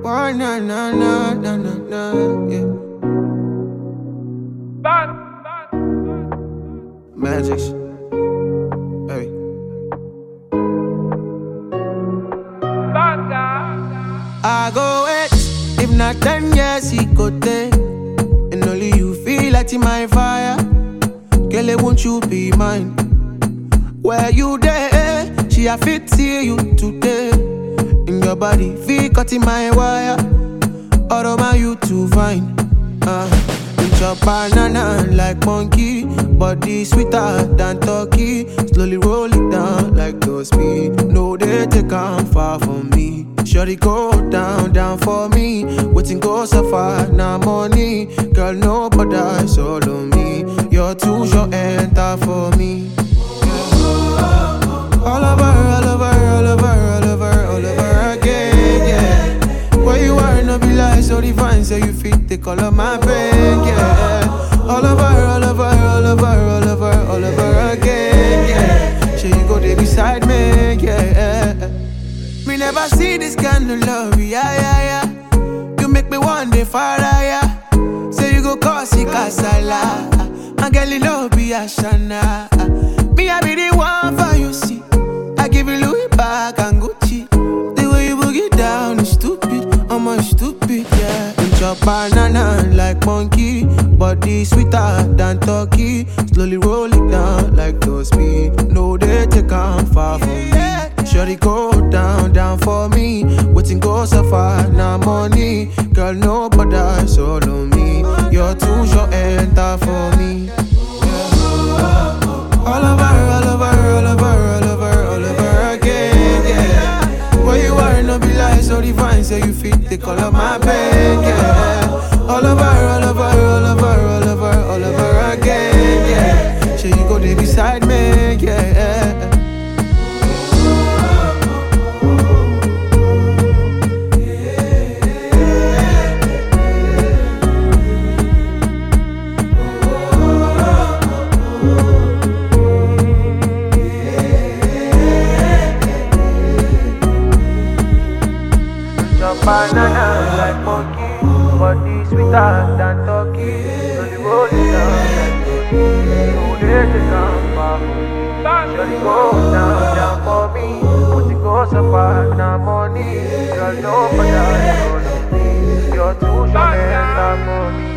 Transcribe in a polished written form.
Why na na na na na na, yeah. Magic. Hey. I go wait, if not 10 years he go take. And only you feel like in my fire. Girl, won't you be mine? Where you there? She a fit see you today. In your body, feel cut in my wire. All over you too fine. Eat your banana like monkey. Body sweeter than turkey. Slowly roll it down like those speed. No, they take on far from me. Shorty go down, down for me. Waiting go so far, now money. Girl, nobody is all on me. You're too short, enter for me. All over, all over, all over, all over, all over again, yeah. Where you are, no be like so divine. So you fit the color my brain, yeah. All over, all over, all over, all over, all over again, yeah. Sure you go there beside me, yeah. Me never see this kind of love, yeah, yeah, yeah. You make me one day far higher. Say you go cause it casala. And girl, you know be a shana. Me I be the one for you, see. I give you Louis back and Gucci. The way you boogie down is stupid. I'm stupid, yeah. Eat your banana like monkey. Body sweeter than turkey. Slowly roll it down like those speed. No, they take on far from me. Shorty go down, down for me. Waiting go so far, now money. Girl, nobody is all on me. You're too short, enter for me. All over, all over, all over, all over, all over again, yeah. Where you are, no be like so divine. So you fit the color my brain, yeah. All over, all over, all over, all over, all over again, yeah. Sure you go there beside me, yeah. Banana like monkey, body sweeter than turkey. Slowly roll it down like turkey. No, they take on far from me. Shorty go down, down for me. Put it go so far, now money. Girl, nobody is all of me. You're too short, and I'm money.